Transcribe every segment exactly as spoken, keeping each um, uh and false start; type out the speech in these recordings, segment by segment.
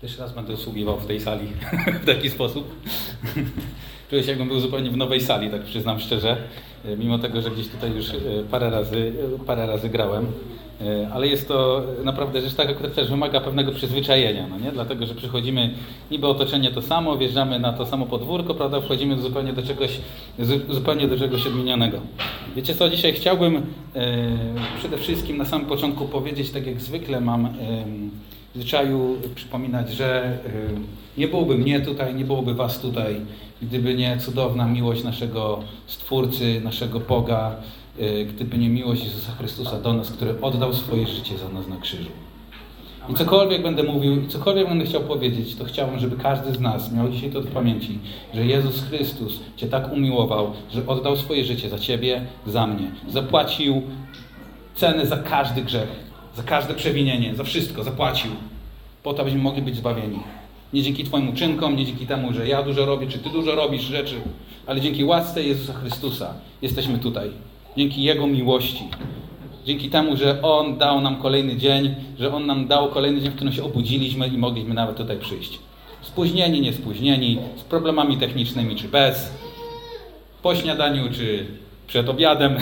Jeszcze raz będę usługiwał w tej sali w taki sposób. Czuję się, jakbym był zupełnie w nowej sali, tak przyznam szczerze. Mimo tego, że gdzieś tutaj już parę razy, parę razy grałem. Ale jest to naprawdę rzecz taka, która też wymaga pewnego przyzwyczajenia, no nie? Dlatego, że przychodzimy niby otoczenie to samo, wjeżdżamy na to samo podwórko, prawda? Wchodzimy zupełnie do czegoś, zupełnie do czegoś odmienionego. Wiecie co, dzisiaj chciałbym e, przede wszystkim na samym początku powiedzieć, tak jak zwykle mam e, w zwyczaju przypominać, że e, nie byłoby mnie tutaj, nie byłoby was tutaj, gdyby nie cudowna miłość naszego Stwórcy, naszego Boga, gdyby nie miłość Jezusa Chrystusa do nas, który oddał swoje życie za nas na krzyżu. I cokolwiek będę mówił, i cokolwiek będę chciał powiedzieć, to chciałbym, żeby każdy z nas miał dzisiaj to w pamięci, że Jezus Chrystus Cię tak umiłował, że oddał swoje życie za Ciebie, za mnie. Zapłacił cenę za każdy grzech, za każde przewinienie, za wszystko zapłacił, po to, abyśmy mogli być zbawieni. Nie dzięki Twoim uczynkom, nie dzięki temu, że ja dużo robię, czy Ty dużo robisz rzeczy, ale dzięki łasce Jezusa Chrystusa jesteśmy tutaj. Dzięki Jego miłości. Dzięki temu, że On dał nam kolejny dzień, że On nam dał kolejny dzień, w którym się obudziliśmy i mogliśmy nawet tutaj przyjść. Spóźnieni, niespóźnieni, z problemami technicznymi czy bez, po śniadaniu czy przed obiadem.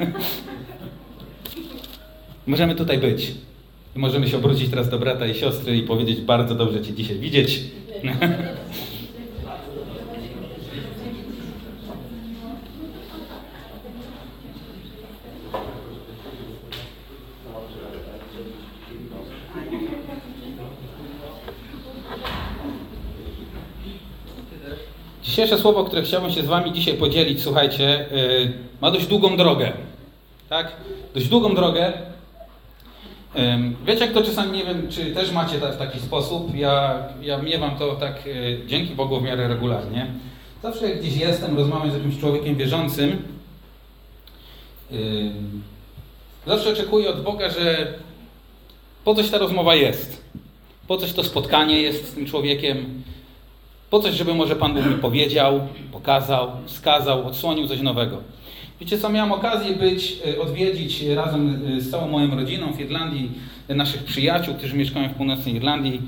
Możemy tutaj być. I możemy się obrócić teraz do brata i siostry i powiedzieć: bardzo dobrze Cię dzisiaj widzieć. Dzisiejsze słowo, które chciałbym się z wami dzisiaj podzielić, słuchajcie, yy, ma dość długą drogę. Tak? Dość długą drogę. Yy, wiecie, jak to czasami, nie wiem, czy też macie w taki sposób. Ja, ja miewam to tak, yy, dzięki Bogu, w miarę regularnie. Zawsze jak gdzieś jestem, rozmawiam z jakimś człowiekiem wierzącym, yy, zawsze oczekuję od Boga, że po coś ta rozmowa jest. Po coś to spotkanie jest z tym człowiekiem. Po coś, żeby może Pan Bóg mi powiedział, pokazał, wskazał, odsłonił coś nowego. Wiecie co, miałem okazję być, odwiedzić razem z całą moją rodziną w Irlandii naszych przyjaciół, którzy mieszkają w północnej Irlandii,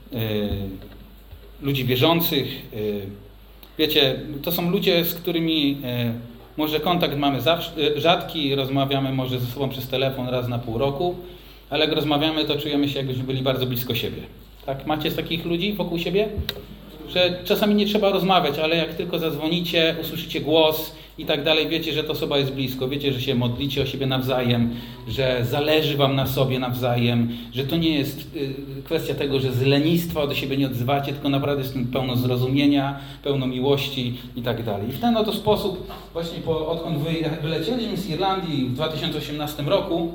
ludzi wierzących. Wiecie, to są ludzie, z którymi może kontakt mamy zawsze, rzadki, rozmawiamy może ze sobą przez telefon raz na pół roku, ale jak rozmawiamy, to czujemy się, jakbyśmy byli bardzo blisko siebie. Tak? Macie z takich ludzi wokół siebie? Że czasami nie trzeba rozmawiać, ale jak tylko zadzwonicie, usłyszycie głos i tak dalej, wiecie, że ta osoba jest blisko, wiecie, że się modlicie o siebie nawzajem, że zależy wam na sobie nawzajem, że to nie jest kwestia tego, że z lenistwa do siebie nie odzywacie, tylko naprawdę jest pełno zrozumienia, pełno miłości i tak dalej. I w ten oto sposób, właśnie po, odkąd wylecieliśmy z Irlandii w dwa tysiące osiemnastym roku,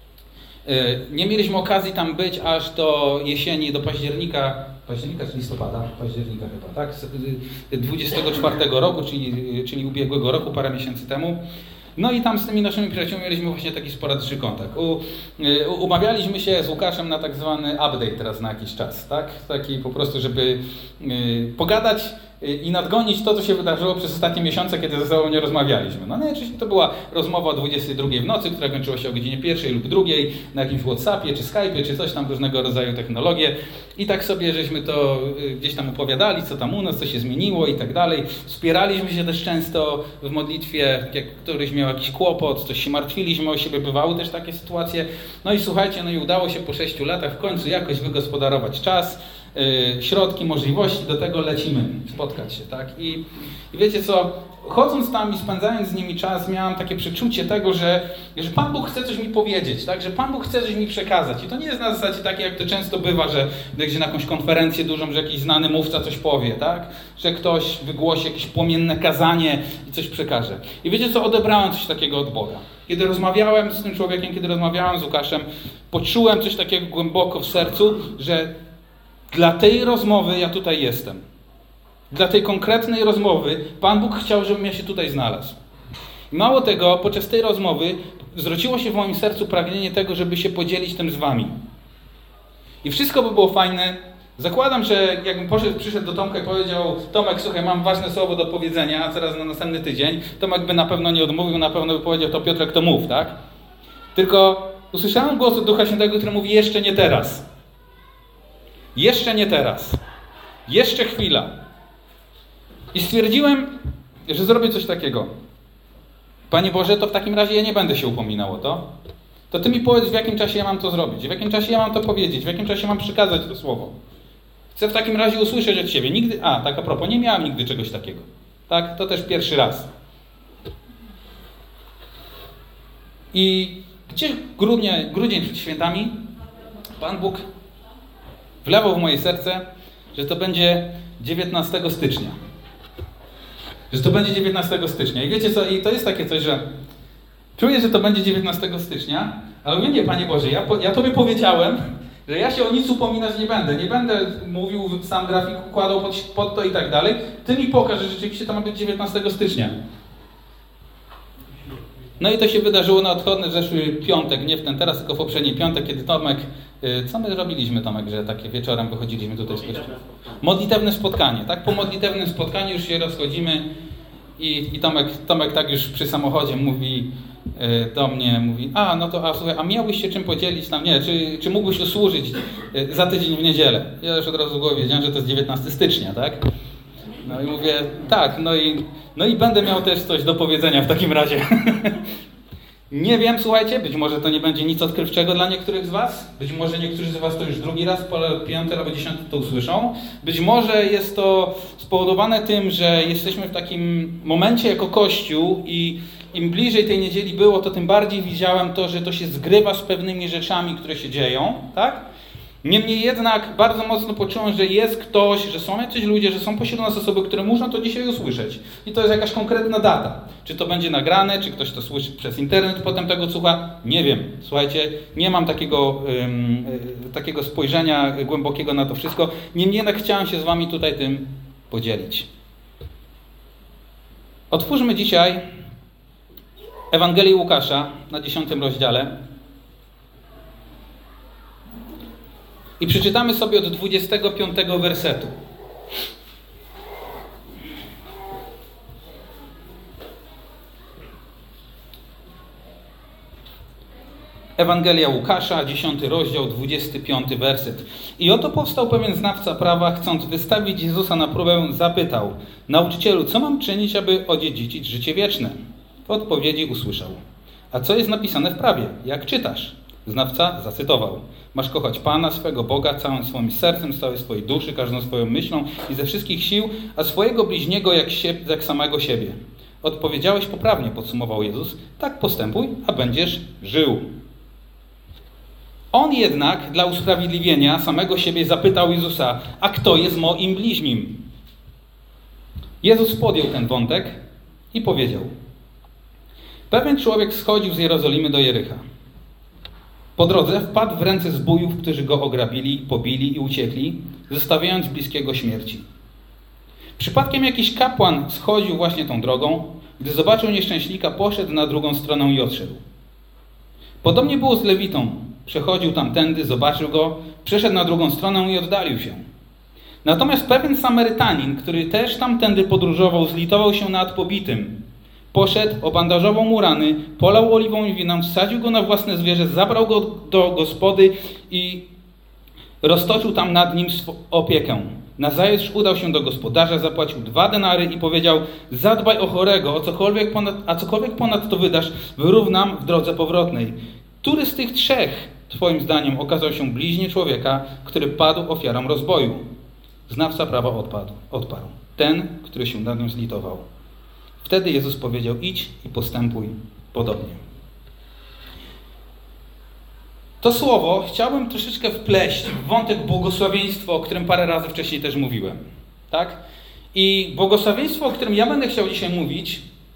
nie mieliśmy okazji tam być aż do jesieni, do października, października czy listopada? Października chyba, tak? dwudziestego czwartego roku, czyli, czyli ubiegłego roku, parę miesięcy temu. No i tam z tymi naszymi przyjaciółmi mieliśmy właśnie taki sporadyczny kontakt. U, umawialiśmy się z Łukaszem na tak zwany update teraz na jakiś czas, tak? Taki po prostu, żeby y, pogadać i nadgonić to, co się wydarzyło przez ostatnie miesiące, kiedy ze sobą nie rozmawialiśmy. No nie, oczywiście to była rozmowa o dwudziestej drugiej w nocy, która kończyła się o godzinie pierwszej lub drugiej na jakimś WhatsAppie, czy Skype'ie, czy coś tam, różnego rodzaju technologie. I tak sobie żeśmy to gdzieś tam opowiadali, co tam u nas, co się zmieniło i tak dalej. Wspieraliśmy się też często w modlitwie, jak któryś miał jakiś kłopot, coś się martwiliśmy o siebie, bywały też takie sytuacje. No i słuchajcie, no i udało się po sześciu latach w końcu jakoś wygospodarować czas, Yy, środki, możliwości, do tego lecimy spotkać się, tak? I, i wiecie co, chodząc tam i spędzając z nimi czas, miałem takie przeczucie tego, że, że Pan Bóg chce coś mi powiedzieć, tak? Że Pan Bóg chce coś mi przekazać. I to nie jest na zasadzie takie, jak to często bywa, że gdzieś na jakąś konferencję dużą, że jakiś znany mówca coś powie, tak? Że ktoś wygłosi jakieś płomienne kazanie i coś przekaże. I wiecie co, odebrałem coś takiego od Boga. Kiedy rozmawiałem z tym człowiekiem, kiedy rozmawiałem z Łukaszem, poczułem coś takiego głęboko w sercu, że dla tej rozmowy ja tutaj jestem. Dla tej konkretnej rozmowy Pan Bóg chciał, żebym ja się tutaj znalazł. I mało tego, podczas tej rozmowy zwróciło się w moim sercu pragnienie tego, żeby się podzielić tym z wami. I wszystko by było fajne. Zakładam, że jakbym poszedł, przyszedł do Tomka i powiedział: Tomek, słuchaj, mam ważne słowo do powiedzenia, a teraz na następny tydzień, Tomek by na pewno nie odmówił, na pewno by powiedział: to Piotrek, to mów, tak? Tylko usłyszałem głos od Ducha Świętego, który mówi: jeszcze nie teraz. Jeszcze nie teraz. Jeszcze chwila. I stwierdziłem, że zrobię coś takiego. Panie Boże, to w takim razie ja nie będę się upominał o to. To Ty mi powiedz, w jakim czasie ja mam to zrobić, w jakim czasie ja mam to powiedzieć, w jakim czasie mam przekazać to słowo. Chcę w takim razie usłyszeć od Ciebie. Nigdy, a tak a propos, nie miałem nigdy czegoś takiego. Tak, to też pierwszy raz. I gdzieś w grudnie, grudzień przed świętami Pan Bóg wlewał w moje serce, że to będzie dziewiętnastego stycznia. Że to będzie dziewiętnastego stycznia. I wiecie co, i to jest takie coś, że czuję, że to będzie dziewiętnastego stycznia, ale mówię, nie, Panie Boże, ja, ja Tobie powiedziałem, że ja się o nic upominać nie będę. Nie będę mówił, sam grafik układał pod, pod to i tak dalej. Ty mi pokaż, że rzeczywiście to ma być dziewiętnastego stycznia. No i to się wydarzyło na odchodny zeszły piątek, nie w ten teraz, tylko w poprzedni piątek, kiedy Tomek, co my robiliśmy, Tomek, że takie wieczorem wychodziliśmy tutaj z kościoła? Modlitewne spotkanie, tak? Po modlitewnym spotkaniu już się rozchodzimy i, i Tomek, Tomek tak już przy samochodzie mówi do mnie, mówi, a no to, a słuchaj, a miałbyś się czym podzielić tam, nie, czy, czy mógłbyś usłużyć za tydzień w niedzielę? Ja już od razu w głowie wiedziałem, że to jest dziewiętnastego stycznia, tak? No i mówię, tak, no i, no i będę miał też coś do powiedzenia w takim razie. Nie wiem, słuchajcie, być może to nie będzie nic odkrywczego dla niektórych z was. Być może niektórzy z was to już drugi raz, po piąty albo dziesiąty to usłyszą. Być może jest to spowodowane tym, że jesteśmy w takim momencie jako Kościół i im bliżej tej niedzieli było, to tym bardziej widziałem to, że to się zgrywa z pewnymi rzeczami, które się dzieją, tak? Niemniej jednak bardzo mocno poczułem, że jest ktoś, że są jacyś ludzie, że są pośród nas osoby, które muszą to dzisiaj usłyszeć. I to jest jakaś konkretna data. Czy to będzie nagrane, czy ktoś to słyszy przez internet, potem tego słucha, nie wiem. Słuchajcie, nie mam takiego, um, takiego spojrzenia głębokiego na to wszystko. Niemniej jednak chciałem się z wami tutaj tym podzielić. Otwórzmy dzisiaj Ewangelię Łukasza na dziesiątym rozdziale. I przeczytamy sobie od dwudziestego piątego wersetu. Ewangelia Łukasza, dziesiąty rozdział, dwudziesty piąty werset. I oto powstał pewien znawca prawa, chcąc wystawić Jezusa na próbę, zapytał: Nauczycielu, co mam czynić, aby odziedziczyć życie wieczne? W odpowiedzi usłyszał: a co jest napisane w prawie? Jak czytasz? Znawca zacytował: masz kochać Pana, swego Boga, całym swoim sercem, z całej swojej duszy, każdą swoją myślą i ze wszystkich sił, a swojego bliźniego jak, się, jak samego siebie. Odpowiedziałeś poprawnie, podsumował Jezus. Tak postępuj, a będziesz żył. On jednak dla usprawiedliwienia samego siebie zapytał Jezusa: a kto jest moim bliźnim? Jezus podjął ten wątek i powiedział: pewien człowiek schodził z Jerozolimy do Jericha. Po drodze wpadł w ręce zbójów, którzy go ograbili, pobili i uciekli, zostawiając bliskiego śmierci. Przypadkiem jakiś kapłan schodził właśnie tą drogą. Gdy zobaczył nieszczęśnika, poszedł na drugą stronę i odszedł. Podobnie było z Lewitą. Przechodził tamtędy, zobaczył go, przeszedł na drugą stronę i oddalił się. Natomiast pewien Samarytanin, który też tamtędy podróżował, zlitował się nad pobitym. Poszedł, obandażował mu rany, polał oliwą i winem, wsadził go na własne zwierzę, zabrał go do gospody i roztoczył tam nad nim opiekę. Nazajutrz udał się do gospodarza, zapłacił dwa denary i powiedział: zadbaj o chorego, o cokolwiek ponad, a cokolwiek ponad to wydasz, wyrównam w drodze powrotnej. Który z tych trzech, twoim zdaniem, okazał się bliźni człowieka, który padł ofiarą rozboju? Znawca prawa odpadł, odparł. Ten, który się nad nim zlitował. Wtedy Jezus powiedział: idź i postępuj podobnie. To słowo chciałbym troszeczkę wpleść w wątek błogosławieństwa, o którym parę razy wcześniej też mówiłem. Tak? I błogosławieństwo, o którym ja będę chciał dzisiaj mówić,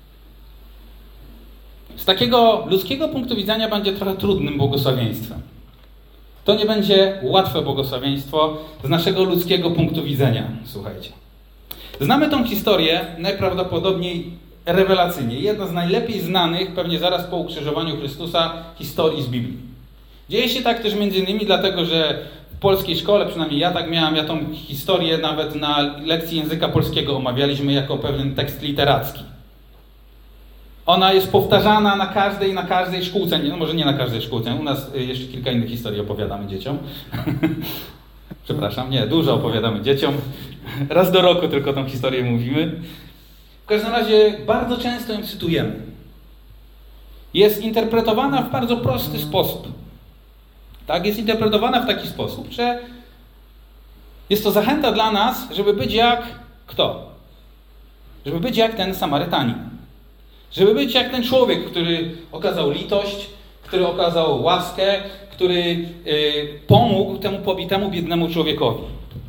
z takiego ludzkiego punktu widzenia będzie trochę trudnym błogosławieństwem. To nie będzie łatwe błogosławieństwo z naszego ludzkiego punktu widzenia. Słuchajcie. Znamy tą historię najprawdopodobniej rewelacyjnie. Jedna z najlepiej znanych, pewnie zaraz po ukrzyżowaniu Chrystusa, historii z Biblii. Dzieje się tak też między innymi dlatego, że w polskiej szkole, przynajmniej ja tak miałem, ja tą historię nawet na lekcji języka polskiego omawialiśmy jako pewien tekst literacki. Ona jest powtarzana na każdej, na każdej szkółce, no może nie na każdej szkółce, u nas jeszcze kilka innych historii opowiadamy dzieciom. Przepraszam, nie, dużo opowiadamy dzieciom. Raz do roku tylko tą historię mówimy. W każdym razie bardzo często ją cytujemy. Jest interpretowana w bardzo prosty sposób. Tak, jest interpretowana w taki sposób, że jest to zachęta dla nas, żeby być jak kto? Żeby być jak ten Samarytanin. Żeby być jak ten człowiek, który okazał litość, który okazał łaskę, który y, pomógł temu pobitemu, biednemu człowiekowi.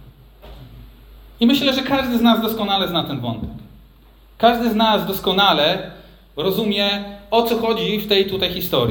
I myślę, że każdy z nas doskonale zna ten wątek. Każdy z nas doskonale rozumie, o co chodzi w tej tutaj historii.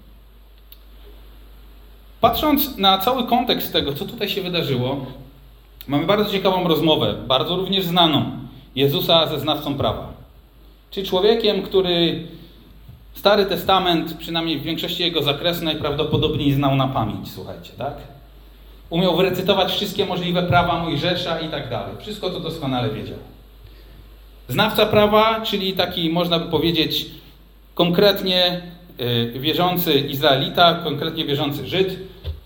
Patrząc na cały kontekst tego, co tutaj się wydarzyło, mamy bardzo ciekawą rozmowę, bardzo również znaną, Jezusa ze znawcą prawa. Czyli człowiekiem, który Stary Testament, przynajmniej w większości jego zakresu, najprawdopodobniej znał na pamięć, słuchajcie, tak? Umiał wyrecytować wszystkie możliwe prawa Mojżesza i tak dalej. Wszystko to doskonale wiedział. Znawca prawa, czyli taki, można by powiedzieć, konkretnie wierzący Izraelita, konkretnie wierzący Żyd,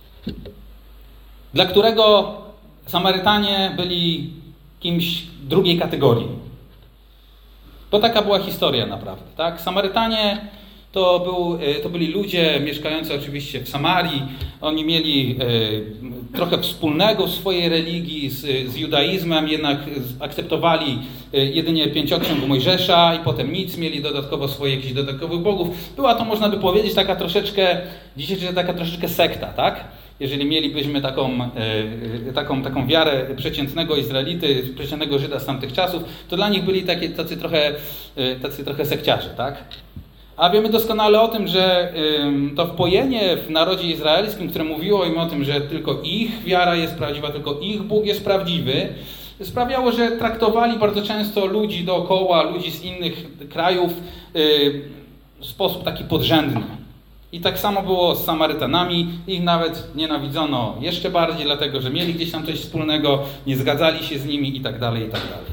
dla którego Samarytanie byli kimś drugiej kategorii. Bo taka była historia naprawdę, tak? Samarytanie to, był, to byli ludzie mieszkający oczywiście w Samarii. Oni mieli e, trochę wspólnego w swojej religii z, z judaizmem, jednak akceptowali jedynie pięcioksiąg Mojżesza i potem nic, mieli dodatkowo swoje jakichś dodatkowych bogów. Była to, można by powiedzieć, taka troszeczkę, dzisiejsza taka troszeczkę sekta, tak? Jeżeli mielibyśmy taką, e, taką, taką wiarę przeciętnego Izraelity, przeciętnego Żyda z tamtych czasów, to dla nich byli takie, tacy, trochę, e, tacy trochę sekciarze, tak? A wiemy doskonale o tym, że y, to wpojenie w narodzie izraelskim, które mówiło im o tym, że tylko ich wiara jest prawdziwa, tylko ich Bóg jest prawdziwy, sprawiało, że traktowali bardzo często ludzi dookoła, ludzi z innych krajów y, w sposób taki podrzędny. I tak samo było z Samarytanami. Ich nawet nienawidzono jeszcze bardziej, dlatego że mieli gdzieś tam coś wspólnego, nie zgadzali się z nimi i tak dalej, i tak dalej.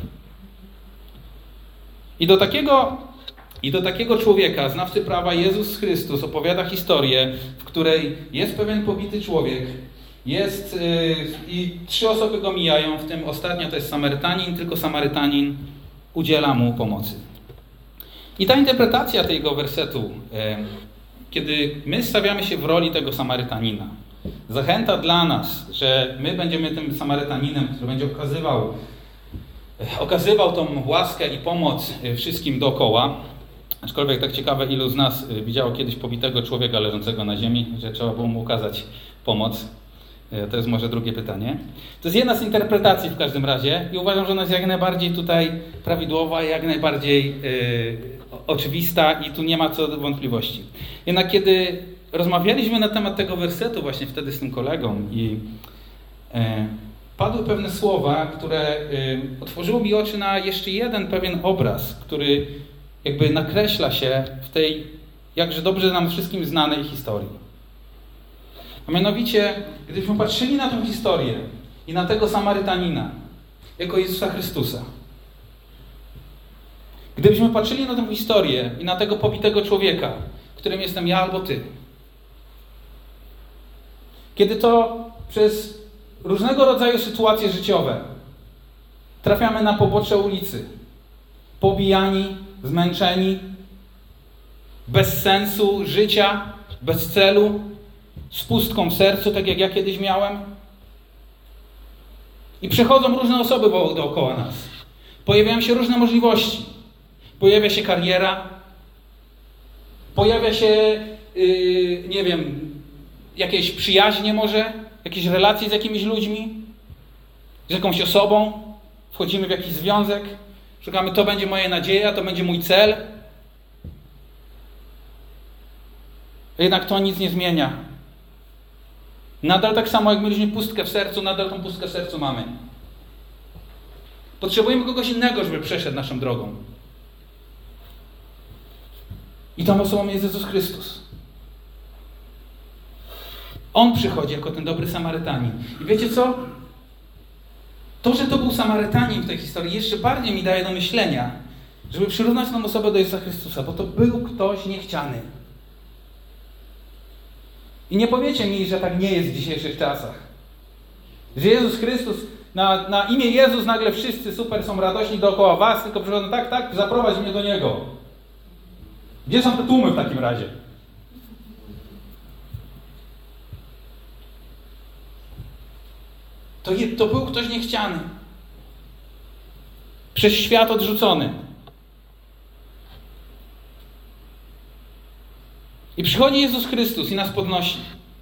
I do takiego, i do takiego człowieka, znawcy prawa, Jezus Chrystus opowiada historię, w której jest pewien pobity człowiek, jest yy, i trzy osoby go mijają, w tym ostatnia to jest Samarytanin, tylko Samarytanin udziela mu pomocy. I ta interpretacja tego wersetu, yy, kiedy my stawiamy się w roli tego Samarytanina, zachęta dla nas, że my będziemy tym Samarytaninem, który będzie okazywał, okazywał tą łaskę i pomoc wszystkim dookoła. Aczkolwiek tak ciekawe, ilu z nas widziało kiedyś pobitego człowieka leżącego na ziemi, że trzeba było mu okazać pomoc. To jest może drugie pytanie. To jest jedna z interpretacji w każdym razie i uważam, że ona jest jak najbardziej tutaj prawidłowa, jak najbardziej yy, oczywista i tu nie ma co do wątpliwości. Jednak kiedy rozmawialiśmy na temat tego wersetu właśnie wtedy z tym kolegą i yy, padły pewne słowa, które yy, otworzyły mi oczy na jeszcze jeden pewien obraz, który jakby nakreśla się w tej jakże dobrze nam wszystkim znanej historii. A mianowicie, gdybyśmy patrzyli na tę historię i na tego Samarytanina jako Jezusa Chrystusa, gdybyśmy patrzyli na tę historię i na tego pobitego człowieka, którym jestem ja albo ty, kiedy to przez różnego rodzaju sytuacje życiowe trafiamy na pobocze ulicy, pobijani, zmęczeni, bez sensu życia, bez celu, z pustką w sercu, tak jak ja kiedyś miałem. I przychodzą różne osoby dookoła nas. Pojawiają się różne możliwości. Pojawia się kariera, pojawia się, yy, nie wiem, jakieś przyjaźnie może, jakieś relacje z jakimiś ludźmi, z jakąś osobą. Wchodzimy w jakiś związek, szukamy, to będzie moja nadzieja, to będzie mój cel. Jednak to nic nie zmienia. Nadal tak samo, jak mieliśmy pustkę w sercu, nadal tą pustkę w sercu mamy. Potrzebujemy kogoś innego, żeby przeszedł naszą drogą. I tą osobą jest Jezus Chrystus. On przychodzi jako ten dobry Samarytanin. I wiecie co? To, że to był Samarytanin w tej historii, jeszcze bardziej mi daje do myślenia, żeby przyrównać tą osobę do Jezusa Chrystusa, bo to był ktoś niechciany. I nie powiecie mi, że tak nie jest w dzisiejszych czasach. Że Jezus Chrystus, na, na imię Jezus nagle wszyscy super są radośni dookoła was, tylko przychodzą, tak, tak, zaprowadź mnie do Niego. Gdzie są te tłumy w takim razie? To, je, to był ktoś niechciany. Przez świat odrzucony. I przychodzi Jezus Chrystus i nas podnosi.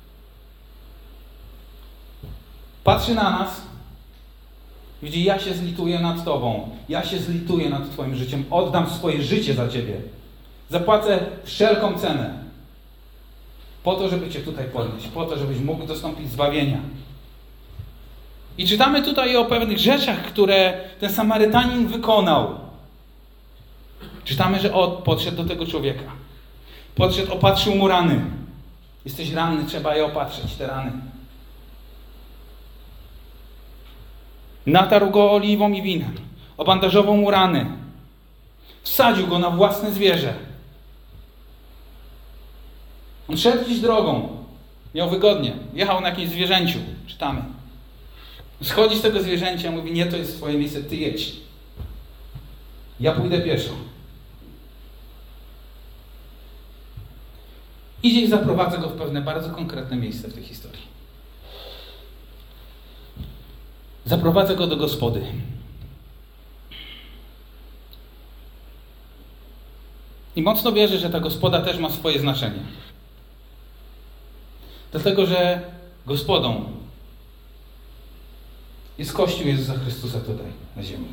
Patrzy na nas. Widzi, ja się zlituję nad Tobą. Ja się zlituję nad Twoim życiem. Oddam swoje życie za Ciebie. Zapłacę wszelką cenę. Po to, żeby Cię tutaj podnieść. Po to, żebyś mógł dostąpić zbawienia. I czytamy tutaj o pewnych rzeczach, które ten Samarytanin wykonał. Czytamy, że on podszedł do tego człowieka. Podszedł, opatrzył mu rany. Jesteś ranny, trzeba je opatrzyć, te rany. Natarł go oliwą i winem. Obandażował mu rany. Wsadził go na własne zwierzę. On szedł gdzieś drogą. Miał wygodnie. Jechał na jakimś zwierzęciu. Czytamy. Schodzi z tego zwierzęcia, mówi, nie, to jest twoje miejsce, ty jedź. Ja pójdę pieszo. Idzie i zaprowadza go w pewne bardzo konkretne miejsce w tej historii. Zaprowadza go do gospody. I mocno wierzę, że ta gospoda też ma swoje znaczenie. Dlatego, że gospodą jest Kościół Jezusa Chrystusa tutaj, na ziemi.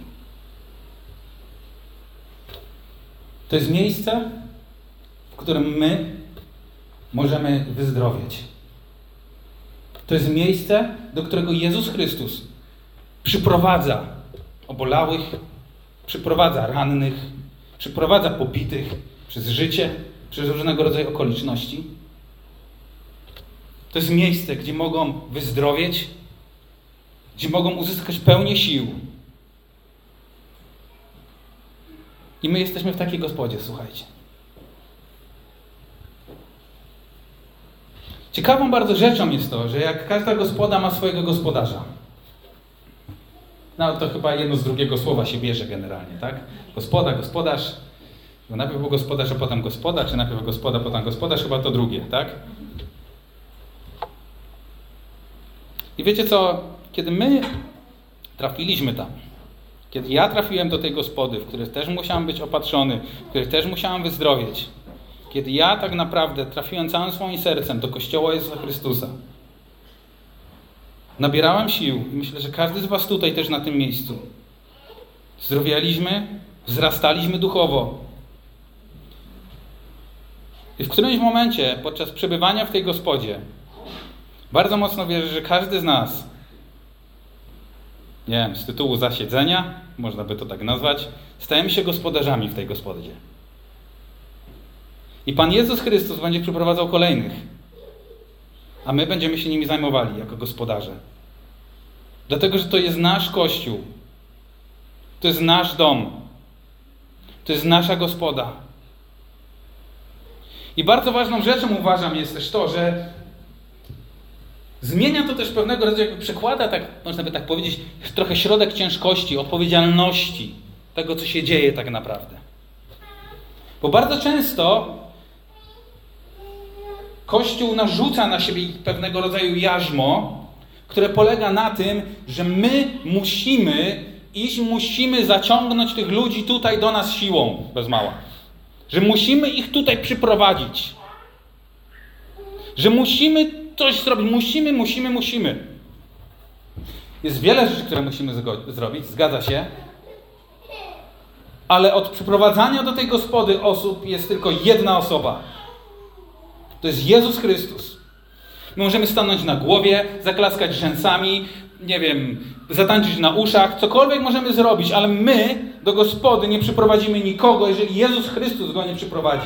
To jest miejsce, w którym my możemy wyzdrowieć. To jest miejsce, do którego Jezus Chrystus przyprowadza obolałych, przyprowadza rannych, przyprowadza pobitych przez życie, przez różnego rodzaju okoliczności. To jest miejsce, gdzie mogą wyzdrowieć, gdzie mogą uzyskać pełnię sił. I my jesteśmy w takiej gospodzie, słuchajcie. Ciekawą bardzo rzeczą jest to, że jak każda gospoda ma swojego gospodarza. No to chyba jedno z drugiego słowa się bierze generalnie, tak? Gospoda, gospodarz. No najpierw był gospodarz, a potem gospoda, czy najpierw gospoda, potem gospodarz, chyba to drugie, tak? I wiecie co? Kiedy my trafiliśmy tam, kiedy ja trafiłem do tej gospody, w której też musiałem być opatrzony, w której też musiałem wyzdrowieć, kiedy ja tak naprawdę trafiłem całym swoim sercem do Kościoła Jezusa Chrystusa, nabierałem sił i myślę, że każdy z was tutaj też na tym miejscu. Zdrowialiśmy, wzrastaliśmy duchowo. I w którymś momencie, podczas przebywania w tej gospodzie, bardzo mocno wierzę, że każdy z nas, nie wiem, z tytułu zasiedzenia, można by to tak nazwać, stajemy się gospodarzami w tej gospodzie. I Pan Jezus Chrystus będzie przyprowadzał kolejnych, a my będziemy się nimi zajmowali jako gospodarze. Dlatego, że to jest nasz Kościół. To jest nasz dom. To jest nasza gospoda. I bardzo ważną rzeczą uważam jest też to, że zmienia to też pewnego rodzaju, jakby przekłada, tak, można by tak powiedzieć, trochę środek ciężkości, odpowiedzialności tego, co się dzieje tak naprawdę. Bo bardzo często Kościół narzuca na siebie pewnego rodzaju jarzmo, które polega na tym, że my musimy iść, musimy zaciągnąć tych ludzi tutaj do nas siłą, bez mała. Że musimy ich tutaj przyprowadzić. Że musimy coś zrobić. Musimy, musimy, musimy. Jest wiele rzeczy, które musimy zrobić, zgadza się. Ale od przyprowadzania do tej gospody osób jest tylko jedna osoba. To jest Jezus Chrystus. My możemy stanąć na głowie, zaklaskać rzęsami, nie wiem, zatańczyć na uszach, cokolwiek możemy zrobić, ale my do gospody nie przyprowadzimy nikogo, jeżeli Jezus Chrystus go nie przyprowadzi.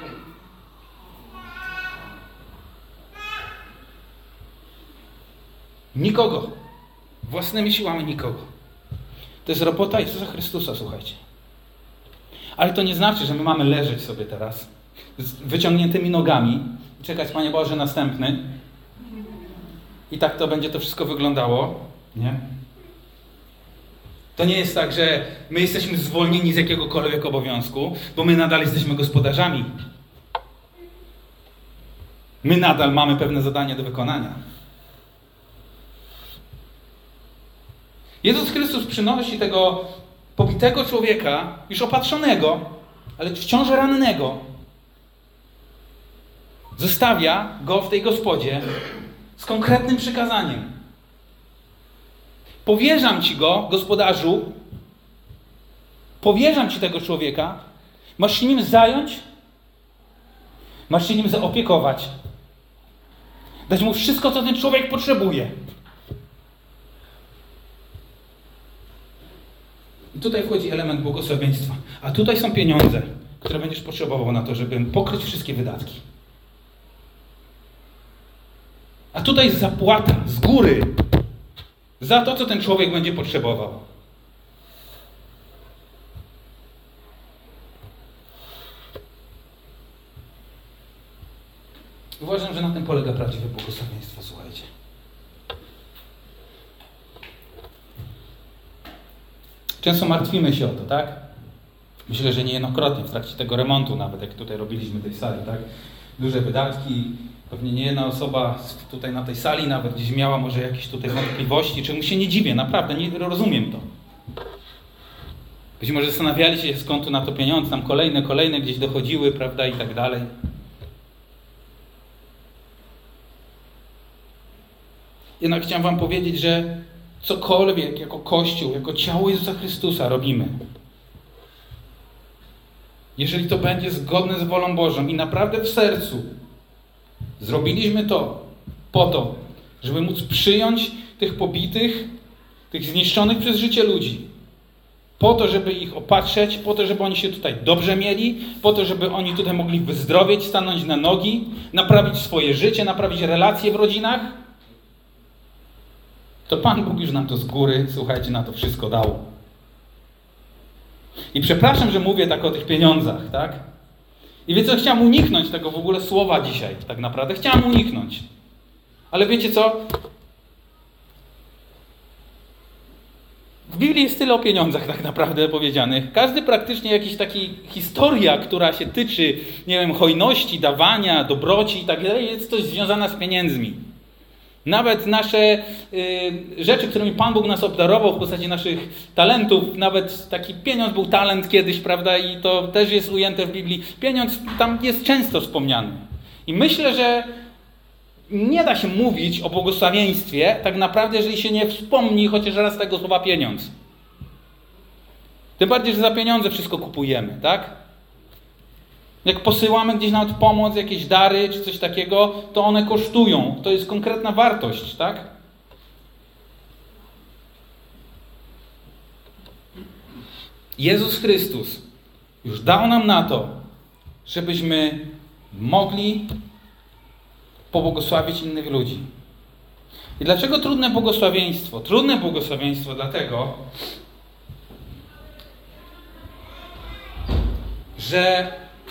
Nikogo. Własnymi siłami nikogo. To jest robota Jezusa Chrystusa, słuchajcie. Ale to nie znaczy, że my mamy leżeć sobie teraz z wyciągniętymi nogami i czekać, Panie Boże, następny. I tak to będzie to wszystko wyglądało. Nie? To nie jest tak, że my jesteśmy zwolnieni z jakiegokolwiek obowiązku, bo my nadal jesteśmy gospodarzami. My nadal mamy pewne zadanie do wykonania. Jezus Chrystus przynosi tego pobitego człowieka, już opatrzonego, ale wciąż rannego. Zostawia go w tej gospodzie z konkretnym przykazaniem. Powierzam Ci go, gospodarzu, powierzam Ci tego człowieka, masz się nim zająć, masz się nim zaopiekować. Dać mu wszystko, co ten człowiek potrzebuje. I tutaj wchodzi element błogosławieństwa. A tutaj są pieniądze, które będziesz potrzebował na to, żeby pokryć wszystkie wydatki. A tutaj jest zapłata z góry za to, co ten człowiek będzie potrzebował. Uważam, że na tym polega prawdziwe błogosławieństwo, słuchajcie. Często martwimy się o to, tak? Myślę, że niejednokrotnie w trakcie tego remontu, nawet jak tutaj robiliśmy tej sali, tak? Duże wydatki. Pewnie nie jedna osoba tutaj na tej sali nawet gdzieś miała może jakieś tutaj wątpliwości, czemu się nie dziwię, naprawdę, nie rozumiem to. Być może zastanawiali się, skąd tu na to pieniądze, tam kolejne, kolejne gdzieś dochodziły, prawda, i tak dalej. Jednak chciałem wam powiedzieć, że cokolwiek jako Kościół, jako ciało Jezusa Chrystusa robimy, jeżeli to będzie zgodne z wolą Bożą i naprawdę w sercu zrobiliśmy to po to, żeby móc przyjąć tych pobitych, tych zniszczonych przez życie ludzi, po to, żeby ich opatrzeć, po to, żeby oni się tutaj dobrze mieli, po to, żeby oni tutaj mogli wyzdrowieć, stanąć na nogi, naprawić swoje życie, naprawić relacje w rodzinach, to Pan Bóg już nam to z góry, słuchajcie, na to wszystko dał. I przepraszam, że mówię tak o tych pieniądzach, tak? I wiecie co, chciałem uniknąć tego w ogóle słowa dzisiaj, tak naprawdę. Chciałem uniknąć. Ale wiecie co? W Biblii jest tyle o pieniądzach tak naprawdę powiedzianych. Każdy praktycznie jakiś taki historia, która się tyczy, nie wiem, hojności, dawania, dobroci i tak dalej, jest coś związana z pieniędzmi. Nawet nasze y, rzeczy, którymi Pan Bóg nas obdarował w postaci naszych talentów, nawet taki pieniądz był talent kiedyś, prawda, i to też jest ujęte w Biblii. Pieniądz tam jest często wspomniany. I myślę, że nie da się mówić o błogosławieństwie tak naprawdę, jeżeli się nie wspomni chociaż raz tego słowa pieniądz. Tym bardziej, że za pieniądze wszystko kupujemy, tak? Jak posyłamy gdzieś nawet pomoc, jakieś dary czy coś takiego, to one kosztują. To jest konkretna wartość, tak? Jezus Chrystus już dał nam na to, żebyśmy mogli pobłogosławić innych ludzi. I dlaczego trudne błogosławieństwo? Trudne błogosławieństwo dlatego, że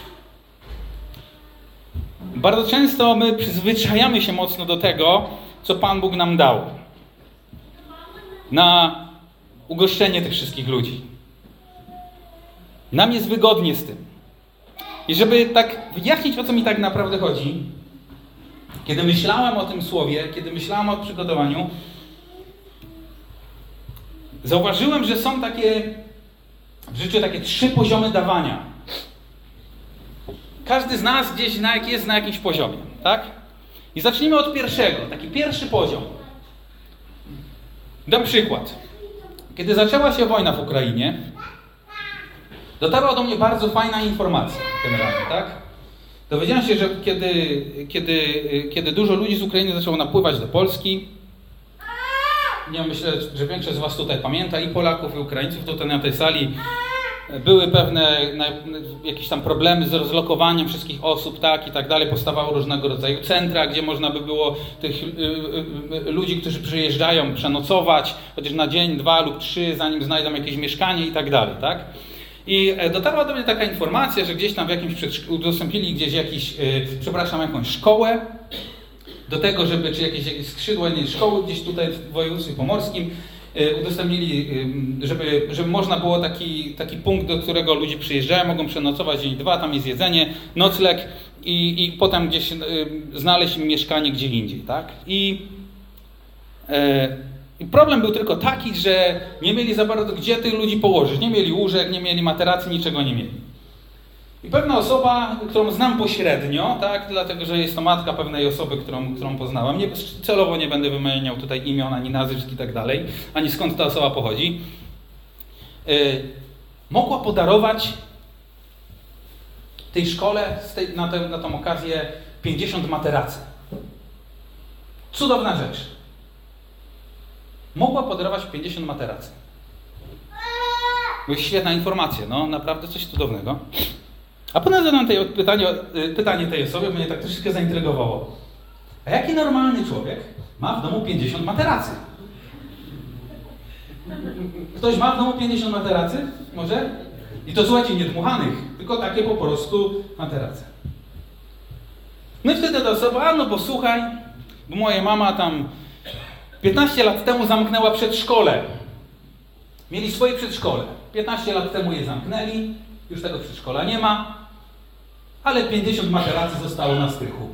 bardzo często my przyzwyczajamy się mocno do tego, co Pan Bóg nam dał. Na ugoszczenie tych wszystkich ludzi. Nam jest wygodnie z tym. I żeby tak wyjaśnić, o co mi tak naprawdę chodzi, kiedy myślałem o tym słowie, kiedy myślałem o przygotowaniu, zauważyłem, że są takie w życiu takie trzy poziomy dawania. Każdy z nas gdzieś na, jest na jakimś poziomie, tak? I zacznijmy od pierwszego, taki pierwszy poziom. Dam przykład. Kiedy zaczęła się wojna w Ukrainie, dotarła do mnie bardzo fajna informacja generalnie, tak? Dowiedziałem się, że kiedy, kiedy, kiedy dużo ludzi z Ukrainy zaczęło napływać do Polski, ja myślę, że większość z was tutaj pamięta, i Polaków, i Ukraińców tutaj na tej sali, były pewne jakieś tam problemy z rozlokowaniem wszystkich osób, tak, i tak dalej. Powstawały różnego rodzaju centra, gdzie można by było tych y, y, y, ludzi, którzy przyjeżdżają, przenocować, chociaż na dzień, dwa lub trzy, zanim znajdą jakieś mieszkanie i tak dalej, tak. I dotarła do mnie taka informacja, że gdzieś tam w jakimś, udostępnili gdzieś jakiś, yy, przepraszam, jakąś szkołę, do tego, żeby, czy jakieś, jakieś skrzydła innej szkoły gdzieś tutaj w województwie pomorskim udostępnili, żeby, żeby można było taki, taki punkt, do którego ludzie przyjeżdżają, mogą przenocować dzień, dwa, tam jest jedzenie, nocleg i, i potem gdzieś znaleźć mieszkanie gdzie indziej, tak? I, e, I problem był tylko taki, że nie mieli za bardzo gdzie tych ludzi położyć, nie mieli łóżek, nie mieli materacji, niczego nie mieli. I pewna osoba, którą znam pośrednio, tak, dlatego że jest to matka pewnej osoby, którą, którą poznałem, nie, celowo nie będę wymieniał tutaj imion, ani nazwisk i tak dalej, ani skąd ta osoba pochodzi, yy, mogła podarować tej szkole z tej, na, tę, na tą okazję pięćdziesiąt materacy. Cudowna rzecz. Mogła podarować pięćdziesiąt materacy. To jest świetna informacja, no naprawdę coś cudownego. A potem zadałem tej pytanie, pytanie tej osobie, mnie tak troszeczkę zaintrygowało. A jaki normalny człowiek ma w domu pięćdziesiąt materacy? Ktoś ma w domu pięćdziesiąt materacy? Może? I to słuchajcie, nie dmuchanych, tylko takie po prostu materace. No i wtedy ta osoba, a no posłuchaj, bo moja mama tam piętnaście lat temu zamknęła przedszkole. Mieli swoje przedszkole. piętnaście lat temu je zamknęli, już tego przedszkola nie ma, ale pięćdziesiąt materacy zostało na strychu.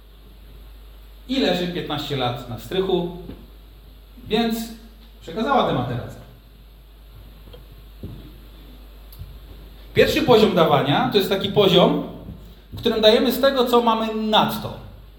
I leży piętnaście lat na strychu, więc przekazała te materace. Pierwszy poziom dawania to jest taki poziom, w którym dajemy z tego, co mamy nadto.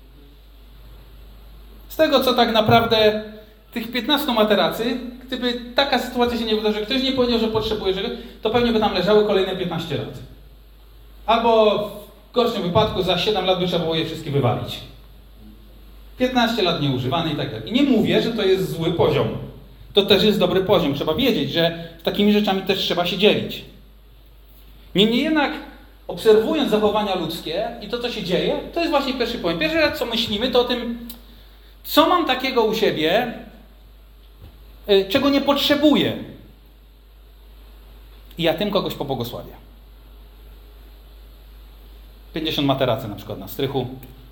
Z tego, co tak naprawdę tych piętnaście materacy, gdyby taka sytuacja się nie wydarzyła, ktoś nie powiedział, że potrzebuje, to pewnie by tam leżały kolejne piętnaście lat. Albo w gorszym wypadku za siedem lat by trzeba było je wszystkie wywalić. piętnaście lat nieużywane i tak dalej. I nie mówię, że to jest zły poziom. To też jest dobry poziom. Trzeba wiedzieć, że z takimi rzeczami też trzeba się dzielić. Niemniej jednak, obserwując zachowania ludzkie i to, co się dzieje, to jest właśnie pierwszy poziom. Pierwszy raz, co myślimy, to o tym, co mam takiego u siebie, czego nie potrzebuję. I ja tym kogoś pobłogosławię. pięćdziesiąt materacy na przykład na strychu.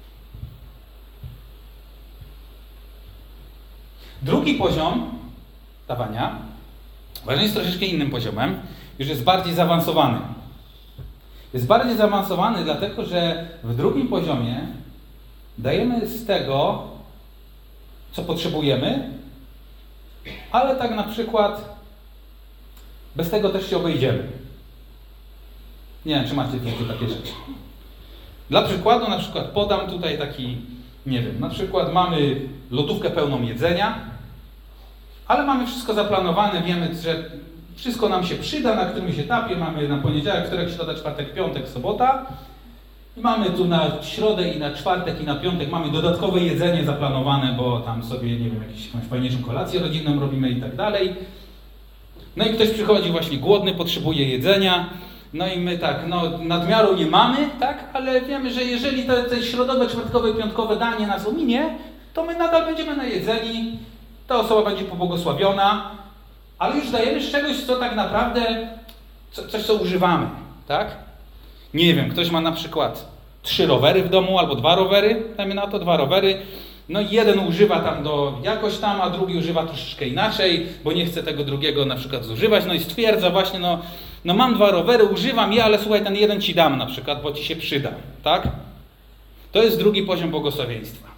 Drugi poziom dawania uważam, jest troszeczkę innym poziomem, już jest bardziej zaawansowany. Jest bardziej zaawansowany dlatego, że w drugim poziomie dajemy z tego, co potrzebujemy, ale tak na przykład bez tego też się obejdziemy. Nie wiem, czy macie takie rzeczy. Dla przykładu na przykład podam tutaj taki, nie wiem, na przykład mamy lodówkę pełną jedzenia, ale mamy wszystko zaplanowane, wiemy, że wszystko nam się przyda na którymś etapie, mamy na poniedziałek, wtorek, środa, czwartek, piątek, sobota i mamy tu na środę i na czwartek i na piątek mamy dodatkowe jedzenie zaplanowane, bo tam sobie, nie wiem, jakąś, jakąś fajniejszą kolację rodzinną robimy i tak dalej. No i ktoś przychodzi właśnie głodny, potrzebuje jedzenia, no i my tak, no nadmiaru nie mamy, tak, ale wiemy, że jeżeli te, te środowe, czwartkowe, piątkowe danie nas ominie, to my nadal będziemy najedzeni, ta osoba będzie pobłogosławiona, ale już dajemy z czegoś, co tak naprawdę, co, coś, co używamy, tak? Nie wiem, ktoś ma na przykład trzy rowery w domu, albo dwa rowery, dajmy na to, dwa rowery, no i jeden używa tam do jakoś tam, a drugi używa troszeczkę inaczej, bo nie chce tego drugiego na przykład zużywać, no i stwierdza właśnie, no, no mam dwa rowery, używam je, ale słuchaj, ten jeden ci dam na przykład, bo ci się przyda, tak? To jest drugi poziom błogosławieństwa.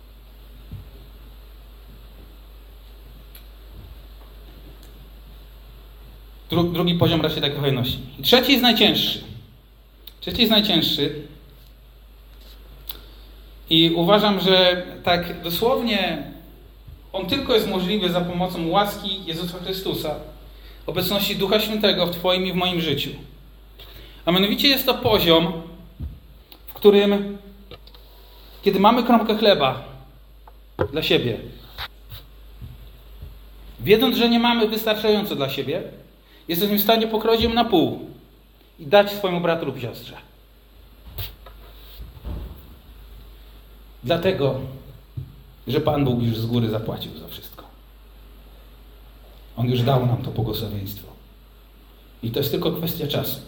Dru- drugi poziom raczej takiej hojności. I trzeci jest najcięższy. Trzeci jest najcięższy. I uważam, że tak dosłownie on tylko jest możliwy za pomocą łaski Jezusa Chrystusa, obecności Ducha Świętego w Twoim i w moim życiu. A mianowicie jest to poziom, w którym, kiedy mamy kromkę chleba dla siebie, wiedząc, że nie mamy wystarczająco dla siebie, jesteśmy w stanie pokroić ją na pół i dać swojemu bratu lub siostrze. Dlatego, że Pan Bóg już z góry zapłacił za wszystko. On już dał nam to błogosławieństwo. I to jest tylko kwestia czasu.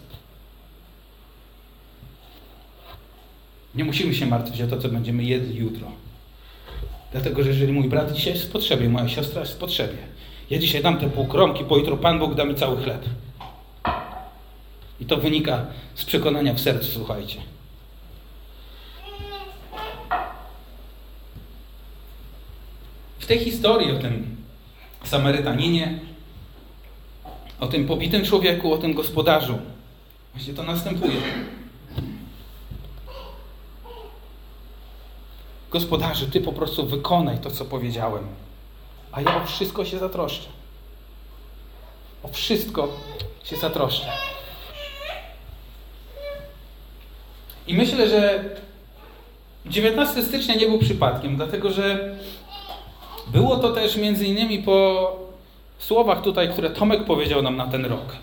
Nie musimy się martwić o to, co będziemy jedli jutro. Dlatego, że jeżeli mój brat dzisiaj jest w potrzebie, moja siostra jest w potrzebie, ja dzisiaj dam te pół kromki, pojutro Pan Bóg da mi cały chleb. I to wynika z przekonania w sercu, słuchajcie. W tej historii o tym Samarytaninie, o tym pobitym człowieku, o tym gospodarzu, właśnie to następuje. Gospodarzu, Ty po prostu wykonaj to, co powiedziałem, a ja o wszystko się zatroszczę. O wszystko się zatroszczę. I myślę, że dziewiętnastego stycznia nie był przypadkiem, dlatego że było to też między innymi po słowach tutaj, które Tomek powiedział nam na ten rok.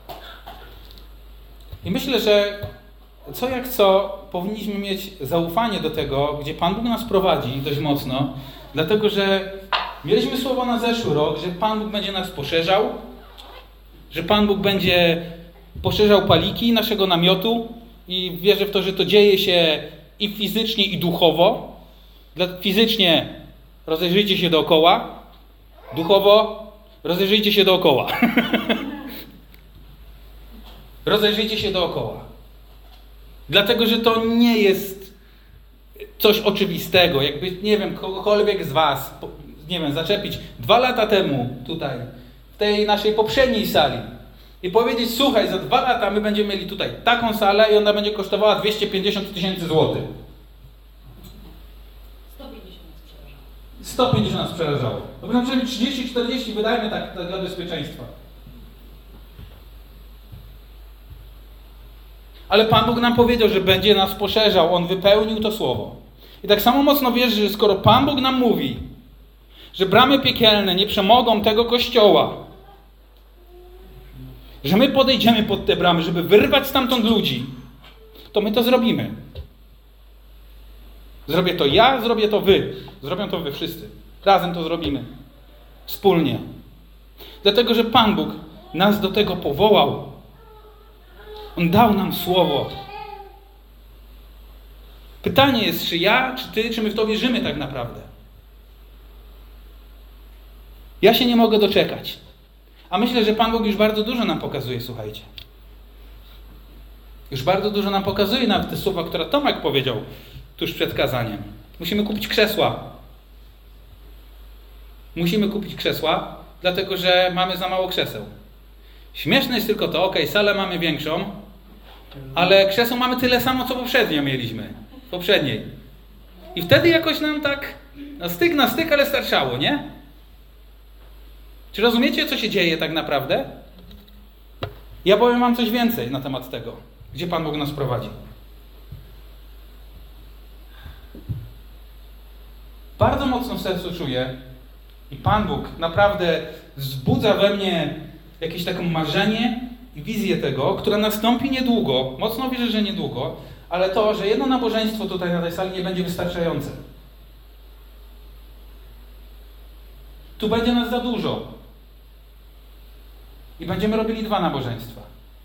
I myślę, że co jak co powinniśmy mieć zaufanie do tego, gdzie Pan Bóg nas prowadzi dość mocno, dlatego że mieliśmy słowo na zeszły rok, że Pan Bóg będzie nas poszerzał, że Pan Bóg będzie poszerzał paliki naszego namiotu i wierzę w to, że to dzieje się i fizycznie, i duchowo. Fizycznie rozejrzyjcie się dookoła, duchowo rozejrzyjcie się dookoła. Rozejrzyjcie się dookoła. Dlatego, że to nie jest coś oczywistego. Jakby, nie wiem, kogokolwiek z was, nie wiem, zaczepić dwa lata temu tutaj, w tej naszej poprzedniej sali i powiedzieć, słuchaj, za dwa lata my będziemy mieli tutaj taką salę i ona będzie kosztowała dwieście pięćdziesiąt tysięcy złotych. sto pięćdziesiąt nas przerażało. To by nam przynajmniej trzydzieści czterdzieści wydajmy tak, tak dla bezpieczeństwa. Ale Pan Bóg nam powiedział, że będzie nas poszerzał. On wypełnił to słowo. I tak samo mocno wierzę, że skoro Pan Bóg nam mówi, że bramy piekielne nie przemogą tego kościoła, że my podejdziemy pod te bramy, żeby wyrwać stamtąd ludzi, to my to zrobimy. Zrobię to ja, zrobię to wy. Zrobią to wy wszyscy. Razem to zrobimy. Wspólnie. Dlatego, że Pan Bóg nas do tego powołał. On dał nam słowo. Pytanie jest, czy ja, czy ty, czy my w to wierzymy tak naprawdę. Ja się nie mogę doczekać. A myślę, że Pan Bóg już bardzo dużo nam pokazuje, słuchajcie. Już bardzo dużo nam pokazuje nawet te słowa, które Tomek powiedział tuż przed kazaniem. Musimy kupić krzesła. Musimy kupić krzesła, dlatego że mamy za mało krzeseł. Śmieszne jest tylko to, ok, salę mamy większą, ale krzeseł mamy tyle samo, co poprzednio mieliśmy. Poprzedniej. I wtedy jakoś nam tak na styk, na styk, ale starczało, nie? Czy rozumiecie, co się dzieje tak naprawdę? Ja powiem wam coś więcej na temat tego, gdzie Pan Bóg nas prowadzi. Bardzo mocno w sercu czuję i Pan Bóg naprawdę wzbudza we mnie jakieś takie marzenie i wizję tego, która nastąpi niedługo, mocno wierzę, że niedługo, ale to, że jedno nabożeństwo tutaj na tej sali nie będzie wystarczające. Tu będzie nas za dużo. I będziemy robili dwa nabożeństwa.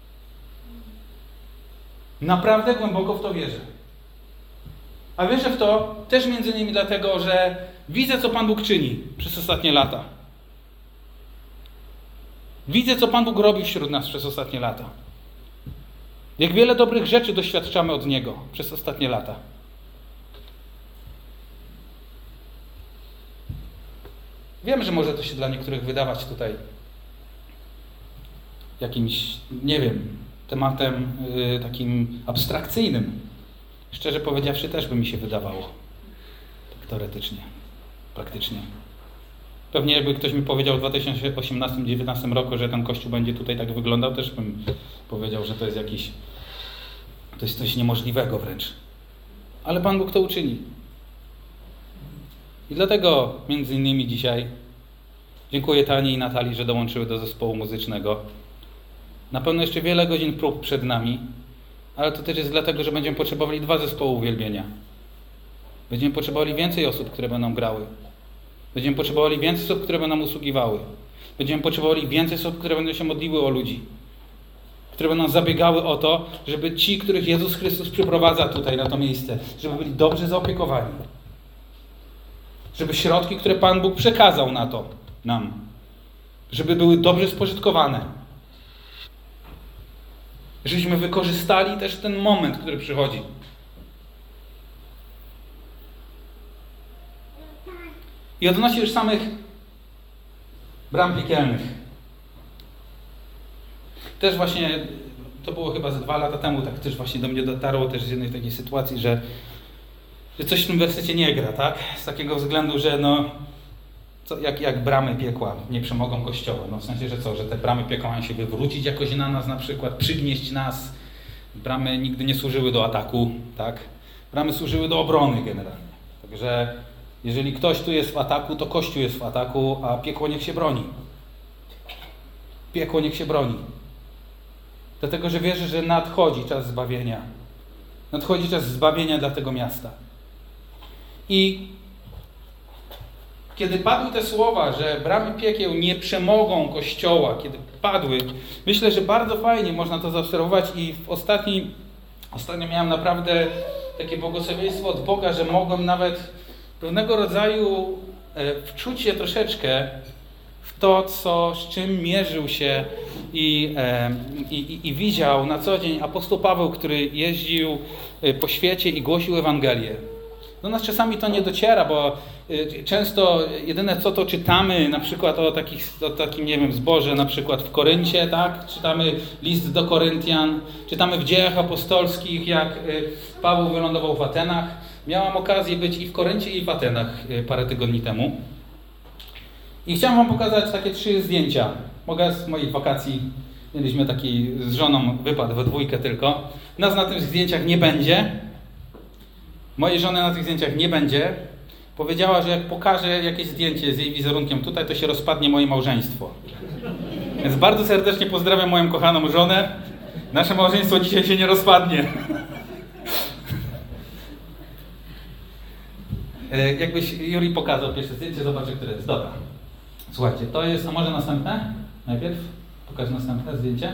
Naprawdę głęboko w to wierzę. A wierzę w to też między innymi dlatego, że widzę, co Pan Bóg czyni przez ostatnie lata. Widzę, co Pan Bóg robi wśród nas przez ostatnie lata. Jak wiele dobrych rzeczy doświadczamy od Niego przez ostatnie lata. Wiem, że może to się dla niektórych wydawać tutaj jakimś, nie wiem, tematem yy, takim abstrakcyjnym. Szczerze powiedziawszy, też by mi się wydawało. Tak teoretycznie, praktycznie. Pewnie jakby ktoś mi powiedział w dwa tysiące osiemnastym do dwa tysiące dziewiętnastego roku, że ten kościół będzie tutaj tak wyglądał, też bym powiedział, że to jest jakiś, to jest coś niemożliwego wręcz. Ale Pan Bóg to uczyni. I dlatego między innymi dzisiaj dziękuję Tani i Natalii, że dołączyły do zespołu muzycznego. Na pewno jeszcze wiele godzin prób przed nami, ale to też jest dlatego, że będziemy potrzebowali dwa zespoły uwielbienia. Będziemy potrzebowali więcej osób, które będą grały. Będziemy potrzebowali więcej osób, które będą usługiwały. Będziemy potrzebowali więcej osób, które będą się modliły o ludzi. Które będą zabiegały o to, żeby ci, których Jezus Chrystus przyprowadza tutaj na to miejsce, żeby byli dobrze zaopiekowani. Żeby środki, które Pan Bóg przekazał na to nam, żeby były dobrze spożytkowane. Żebyśmy wykorzystali też ten moment, który przychodzi. I odnośnie już samych bram piekielnych. Też właśnie, to było chyba ze dwa lata temu, tak też właśnie do mnie dotarło też z jednej takiej sytuacji, że, że coś w tym wersecie nie gra, tak? Z takiego względu, że no, co, jak, jak bramy piekła nie przemogą Kościoła. No w sensie, że co, że te bramy piekła mają się wywrócić jakoś na nas na przykład, przygnieść nas. Bramy nigdy nie służyły do ataku, tak? Bramy służyły do obrony generalnie. Także jeżeli ktoś tu jest w ataku, to Kościół jest w ataku, a piekło niech się broni. Piekło niech się broni. Dlatego, że wierzę, że nadchodzi czas zbawienia. Nadchodzi czas zbawienia dla tego miasta. I kiedy padły te słowa, że bramy piekieł nie przemogą Kościoła, kiedy padły, myślę, że bardzo fajnie można to zaobserwować i w ostatni, ostatnio miałem naprawdę takie błogosławieństwo od Boga, że mogłem nawet pewnego rodzaju wczuć się troszeczkę w to, co, z czym mierzył się i, i, i, i widział na co dzień apostoł Paweł, który jeździł po świecie i głosił Ewangelię. Do nas czasami to nie dociera, bo często jedyne co to czytamy, na przykład o, takich, o takim, nie wiem, zborze, na przykład w Koryncie, tak? Czytamy list do Koryntian, czytamy w Dziejach Apostolskich, jak Paweł wylądował w Atenach. Miałam okazję być i w Koryncie, i w Atenach parę tygodni temu. I chciałem wam pokazać takie trzy zdjęcia. Mogę z moich wakacji, mieliśmy taki z żoną wypad we dwójkę tylko. Nas na tych zdjęciach nie będzie. Mojej żony na tych zdjęciach nie będzie. Powiedziała, że jak pokażę jakieś zdjęcie z jej wizerunkiem tutaj, to się rozpadnie moje małżeństwo. Więc bardzo serdecznie pozdrawiam moją kochaną żonę. Nasze małżeństwo dzisiaj się nie rozpadnie. Jakbyś Juri pokazał pierwsze zdjęcie, zobaczę, które jest. Dobra. Słuchajcie, to jest, a może następne? Najpierw pokaż następne zdjęcie.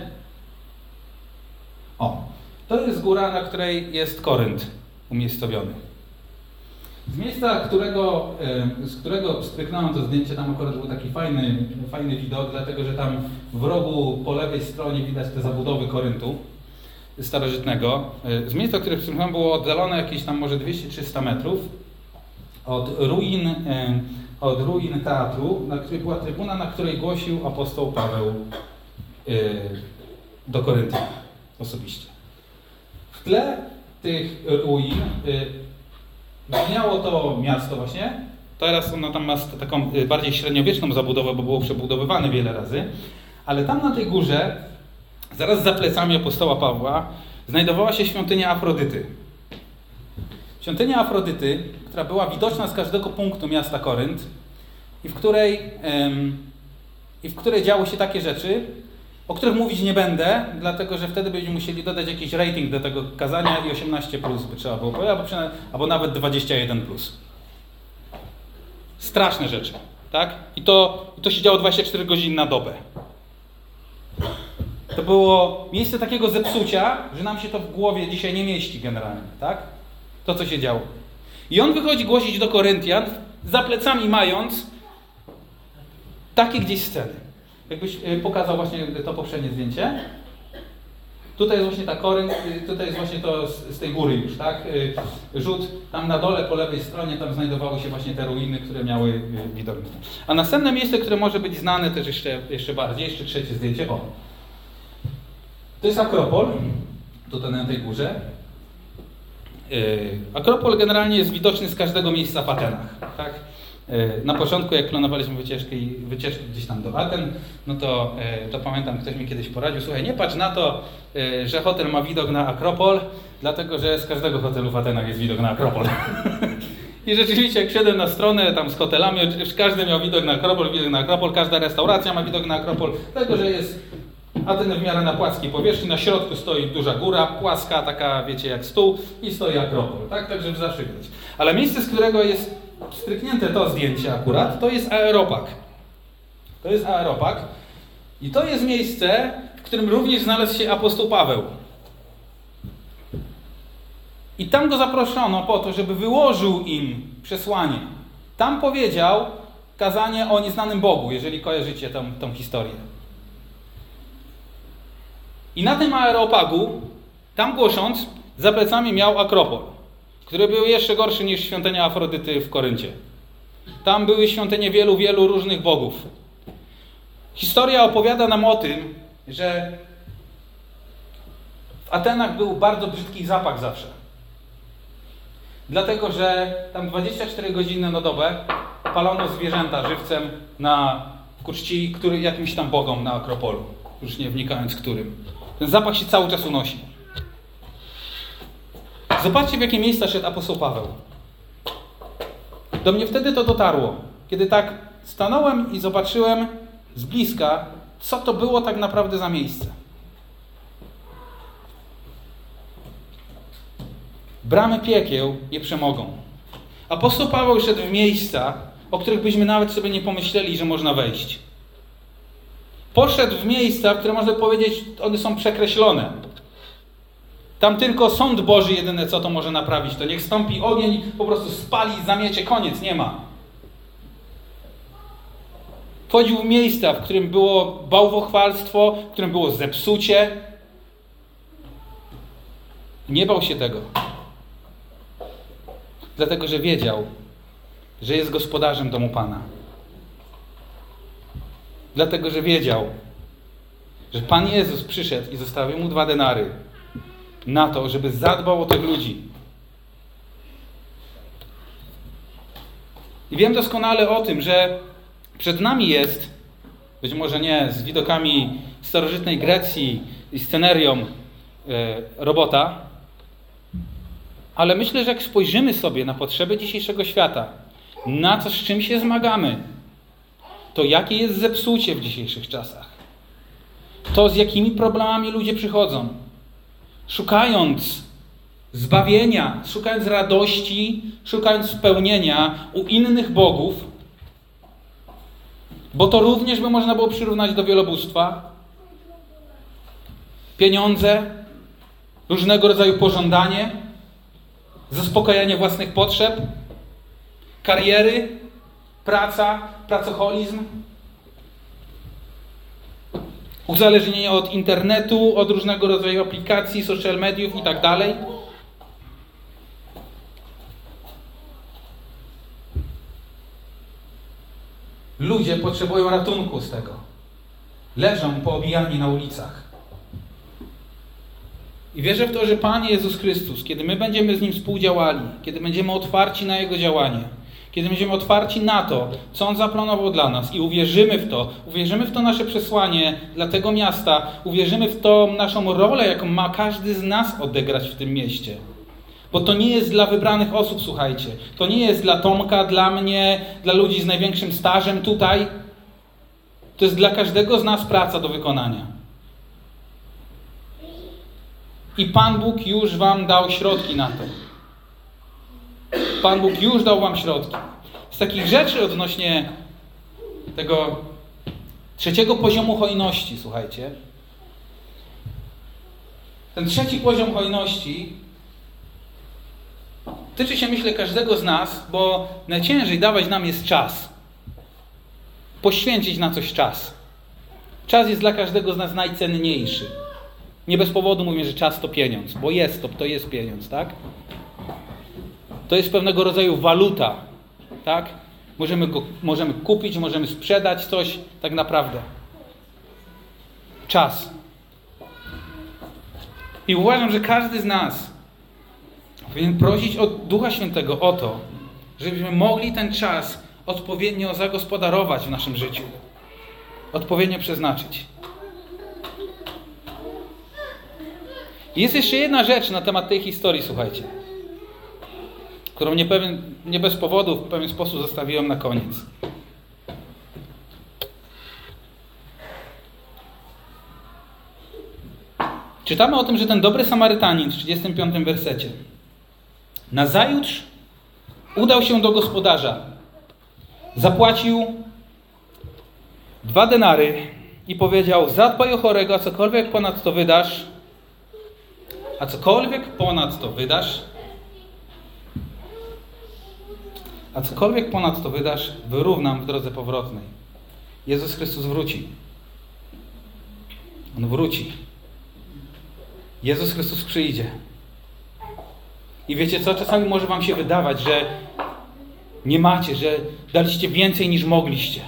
O, to jest góra, na której jest Korynt umiejscowiony. Z miejsca, którego, z którego stryknąłem to zdjęcie, tam akurat był taki fajny, fajny widok, dlatego że tam w rogu po lewej stronie widać te zabudowy Koryntu starożytnego. Z miejsca, które stryknąłem, było oddalone jakieś tam może dwieście trzysta metrów od ruin, od ruin teatru, na której była trybuna, na której głosił apostoł Paweł do Koryntian osobiście. W tle tych ruin istniało to miasto właśnie. Teraz ono tam ma taką bardziej średniowieczną zabudowę, bo było przebudowywane wiele razy. Ale tam na tej górze, zaraz za plecami apostoła Pawła, znajdowała się świątynia Afrodyty. Świątynia Afrodyty, która była widoczna z każdego punktu miasta Korynt i w której, ym, i w której działy się takie rzeczy, o których mówić nie będę, dlatego że wtedy byśmy musieli dodać jakiś rating do tego kazania i osiemnaście plus by trzeba było powiedzieć, albo, albo nawet dwadzieścia jeden plus. Straszne rzeczy, tak? I to, i to się działo dwadzieścia cztery godziny na dobę. To było miejsce takiego zepsucia, że nam się to w głowie dzisiaj nie mieści generalnie, tak? To, co się działo. I on wychodzi głosić do Koryntian, za plecami mając takie gdzieś sceny. Jakbyś pokazał właśnie to poprzednie zdjęcie. Tutaj jest właśnie ta Korynt, tutaj jest właśnie to z, z tej góry już, tak? Rzut tam na dole po lewej stronie, tam znajdowały się właśnie te ruiny, które miały widok. A następne miejsce, które może być znane też jeszcze, jeszcze bardziej, jeszcze trzecie zdjęcie. O! To jest Akropol, tutaj na tej górze. Akropol generalnie jest widoczny z każdego miejsca w Atenach, tak? Na początku, jak planowaliśmy wycieczkę, wycieczkę gdzieś tam do Aten, no to, to pamiętam, ktoś mi kiedyś poradził, słuchaj, nie patrz na to, że hotel ma widok na Akropol, dlatego że z każdego hotelu w Atenach jest widok na Akropol. I rzeczywiście, jak wszedłem na stronę tam z hotelami, każdy miał widok na Akropol, widok na Akropol, każda restauracja ma widok na Akropol, dlatego że jest Ateny w miarę na płaskiej powierzchni, na środku stoi duża góra, płaska, taka wiecie jak stół i stoi Akropol, tak? Tak, żeby zawsze widać. Ale miejsce, z którego jest stryknięte to zdjęcie akurat, to jest Areopag. To jest Areopag i to jest miejsce, w którym również znalazł się apostoł Paweł. I tam go zaproszono po to, żeby wyłożył im przesłanie. Tam powiedział kazanie o nieznanym Bogu, jeżeli kojarzycie tą, tą historię. I na tym Areopagu, tam głosząc, za plecami miał Akropol, który był jeszcze gorszy niż świątynia Afrodyty w Koryncie. Tam były świątynie wielu, wielu różnych bogów. Historia opowiada nam o tym, że w Atenach był bardzo brzydki zapach zawsze. Dlatego, że tam dwadzieścia cztery godziny na dobę palono zwierzęta żywcem na ku czci który, jakimś tam bogom na Akropolu. Już nie wnikając którym. Ten zapach się cały czas unosi. Zobaczcie, w jakie miejsca szedł apostoł Paweł. Do mnie wtedy to dotarło. Kiedy tak stanąłem i zobaczyłem z bliska, co to było tak naprawdę za miejsce. Bramy piekieł nie przemogą. Apostoł Paweł szedł w miejsca, o których byśmy nawet sobie nie pomyśleli, że można wejść. Poszedł w miejsca, w które można powiedzieć, one są przekreślone. Tam tylko sąd Boży jedyne co to może naprawić. To niech stąpi ogień, po prostu spali, zamiecie, koniec, nie ma. Wchodził w miejsca, w którym było bałwochwalstwo, w którym było zepsucie. Nie bał się tego. Dlatego, że wiedział, że jest gospodarzem domu Pana. Dlatego, że wiedział, że Pan Jezus przyszedł i zostawił mu dwa denary na to, żeby zadbał o tych ludzi. I wiem doskonale o tym, że przed nami jest, być może nie z widokami starożytnej Grecji i scenerią e, robota, ale myślę, że jak spojrzymy sobie na potrzeby dzisiejszego świata, na co, z czym się zmagamy, to jakie jest zepsucie w dzisiejszych czasach, to z jakimi problemami ludzie przychodzą, szukając zbawienia, szukając radości, szukając spełnienia u innych bogów, bo to również by można było przyrównać do wielobóstwa, pieniądze, różnego rodzaju pożądanie, zaspokajanie własnych potrzeb, kariery, praca, pracoholizm, uzależnienie od internetu, od różnego rodzaju aplikacji, social mediów i tak dalej. Ludzie potrzebują ratunku z tego. Leżą poobijani na ulicach. I wierzę w to, że Pan Jezus Chrystus, kiedy my będziemy z Nim współdziałali, kiedy będziemy otwarci na Jego działanie, kiedy będziemy otwarci na to, co On zaplanował dla nas i uwierzymy w to, uwierzymy w to nasze przesłanie dla tego miasta, uwierzymy w to naszą rolę, jaką ma każdy z nas odegrać w tym mieście. Bo to nie jest dla wybranych osób, słuchajcie. To nie jest dla Tomka, dla mnie, dla ludzi z największym stażem tutaj. To jest dla każdego z nas praca do wykonania. I Pan Bóg już wam dał środki na to. Pan Bóg już dał wam środki. Z takich rzeczy odnośnie tego trzeciego poziomu hojności, słuchajcie. Ten trzeci poziom hojności tyczy się, myślę, każdego z nas, bo najciężej dawać nam jest czas. Poświęcić na coś czas. Czas jest dla każdego z nas najcenniejszy. Nie bez powodu mówię, że czas to pieniądz, bo jest to, to jest pieniądz, tak? To jest pewnego rodzaju waluta, tak? Możemy go, możemy kupić, możemy sprzedać coś, tak naprawdę. Czas. I uważam, że każdy z nas powinien prosić od Ducha Świętego o to, żebyśmy mogli ten czas odpowiednio zagospodarować w naszym życiu. Odpowiednio przeznaczyć. Jest jeszcze jedna rzecz na temat tej historii, słuchajcie, którą nie, pewien, nie bez powodu w pewien sposób zostawiłem na koniec. Czytamy o tym, że ten dobry Samarytanin w trzydziestym piątym wersecie nazajutrz udał się do gospodarza, zapłacił dwa denary i powiedział: zadbaj o chorego, a cokolwiek ponad to wydasz, a cokolwiek ponad to wydasz, A cokolwiek ponad to wydasz, wyrównam w drodze powrotnej. Jezus Chrystus wróci. On wróci. Jezus Chrystus przyjdzie. I wiecie co? Czasami może wam się wydawać, że nie macie, że daliście więcej niż mogliście.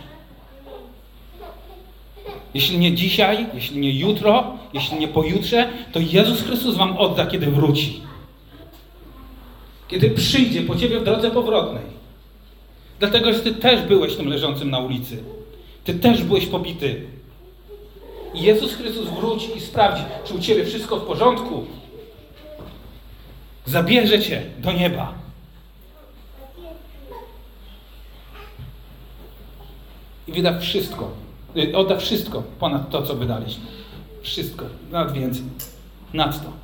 Jeśli nie dzisiaj, jeśli nie jutro, jeśli nie pojutrze, to Jezus Chrystus wam odda, kiedy wróci. Kiedy przyjdzie po ciebie w drodze powrotnej. Dlatego, że ty też byłeś tym leżącym na ulicy. Ty też byłeś pobity. I Jezus Chrystus wróci i sprawdzi, czy u ciebie wszystko w porządku. Zabierze cię do nieba. I wyda wszystko. Odda wszystko ponad to, co wydaliśmy. Wszystko. Nawet więcej. Nad to.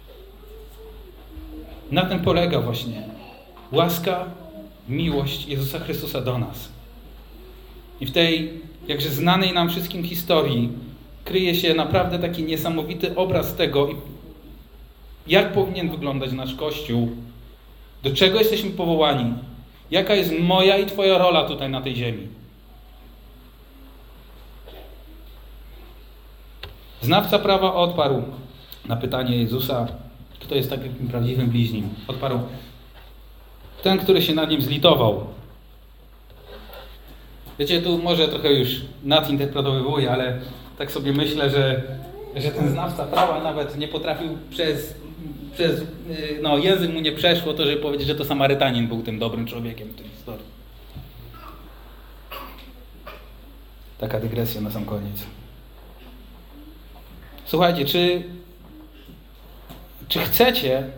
Na tym polega właśnie łaska, miłość Jezusa Chrystusa do nas. I w tej jakże znanej nam wszystkim historii kryje się naprawdę taki niesamowity obraz tego, jak powinien wyglądać nasz Kościół, do czego jesteśmy powołani, jaka jest moja i twoja rola tutaj na tej ziemi. Znawca prawa odparł na pytanie Jezusa, kto jest takim prawdziwym bliźnim. Odparł ten, który się nad nim zlitował. Wiecie, tu może trochę już nadinterpretowuję, ale tak sobie myślę, że, że ten znawca prawa nawet nie potrafił przez, przez no, język mu nie przeszło to, żeby powiedzieć, że to Samarytanin był tym dobrym człowiekiem w tej historii. Taka dygresja na sam koniec. Słuchajcie, czy, czy chcecie,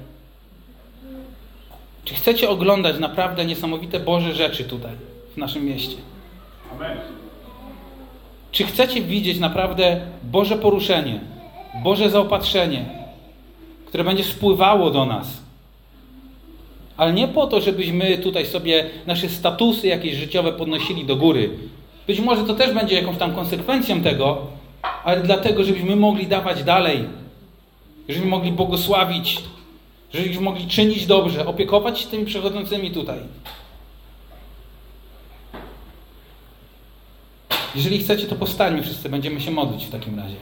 czy chcecie oglądać naprawdę niesamowite Boże rzeczy tutaj, w naszym mieście? Amen. Czy chcecie widzieć naprawdę Boże poruszenie, Boże zaopatrzenie, które będzie spływało do nas? Ale nie po to, żebyśmy tutaj sobie nasze statusy jakieś życiowe podnosili do góry. Być może to też będzie jakąś tam konsekwencją tego, ale dlatego, żebyśmy mogli dawać dalej, żebyśmy mogli błogosławić, żebyśmy mogli czynić dobrze, opiekować się tymi przechodzącymi tutaj. Jeżeli chcecie, to powstańmy wszyscy, będziemy się modlić w takim razie.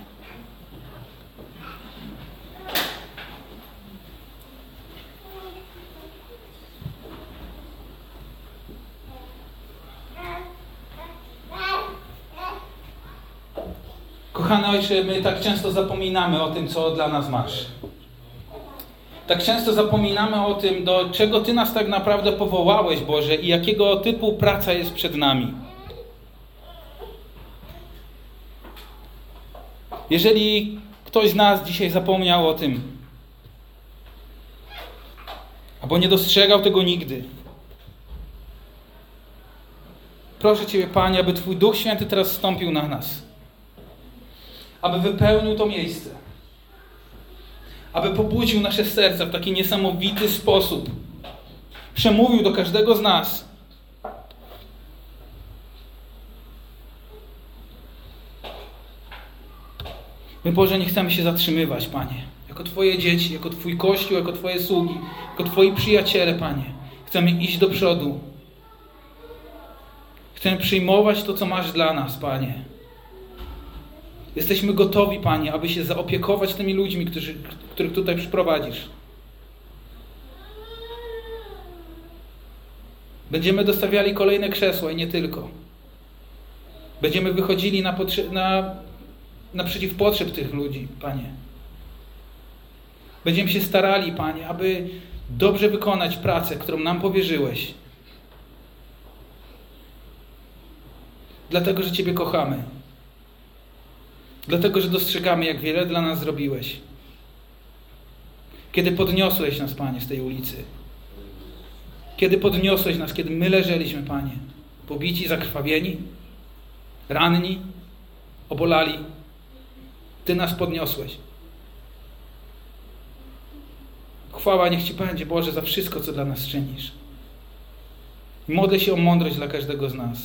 Kochany Ojcze, my tak często zapominamy o tym, co dla nas masz. Tak często zapominamy o tym, do czego Ty nas tak naprawdę powołałeś, Boże, i jakiego typu praca jest przed nami. Jeżeli ktoś z nas dzisiaj zapomniał o tym, albo nie dostrzegał tego nigdy, proszę Ciebie, Panie, aby Twój Duch Święty teraz zstąpił na nas. Aby wypełnił to miejsce. Aby pobudził nasze serca w taki niesamowity sposób. Przemówił do każdego z nas. My, Boże, nie chcemy się zatrzymywać, Panie. Jako Twoje dzieci, jako Twój Kościół, jako Twoje sługi, jako Twoi przyjaciele, Panie. Chcemy iść do przodu. Chcemy przyjmować to, co masz dla nas, Panie. Jesteśmy gotowi, Panie, aby się zaopiekować tymi ludźmi, którzy, których tutaj przyprowadzisz. Będziemy dostawiali kolejne krzesła i nie tylko. Będziemy wychodzili na potrze- na, naprzeciw potrzeb tych ludzi, Panie. Będziemy się starali, Panie, aby dobrze wykonać pracę, którą nam powierzyłeś. Dlatego, że Ciebie kochamy. Dlatego, że dostrzegamy, jak wiele dla nas zrobiłeś. Kiedy podniosłeś nas, Panie, z tej ulicy. Kiedy podniosłeś nas, kiedy my leżeliśmy, Panie, pobici, zakrwawieni, ranni, obolali. Ty nas podniosłeś. Chwała niech Ci będzie, Boże, za wszystko, co dla nas czynisz. I modlę się o mądrość dla każdego z nas.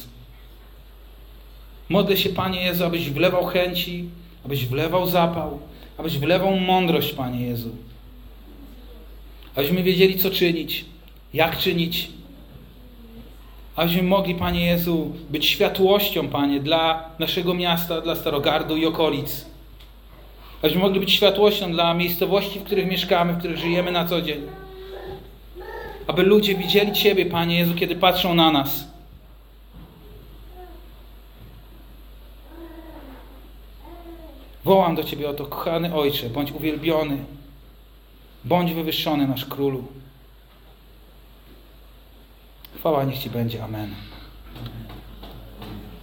Modlę się, Panie Jezu, abyś wlewał chęci, abyś wlewał zapał, abyś wlewał mądrość, Panie Jezu. Abyśmy wiedzieli, co czynić, jak czynić, Abyśmy mogli, Panie Jezu, być światłością, Panie, dla naszego miasta, dla Starogardu i okolic. Abyśmy mogli być światłością dla miejscowości, w których mieszkamy, w których żyjemy na co dzień. Aby ludzie widzieli Ciebie, Panie Jezu, kiedy patrzą na nas. Wołam do Ciebie o to, kochany Ojcze, bądź uwielbiony, bądź wywyższony nasz Królu. Chwała niech Ci będzie. Amen.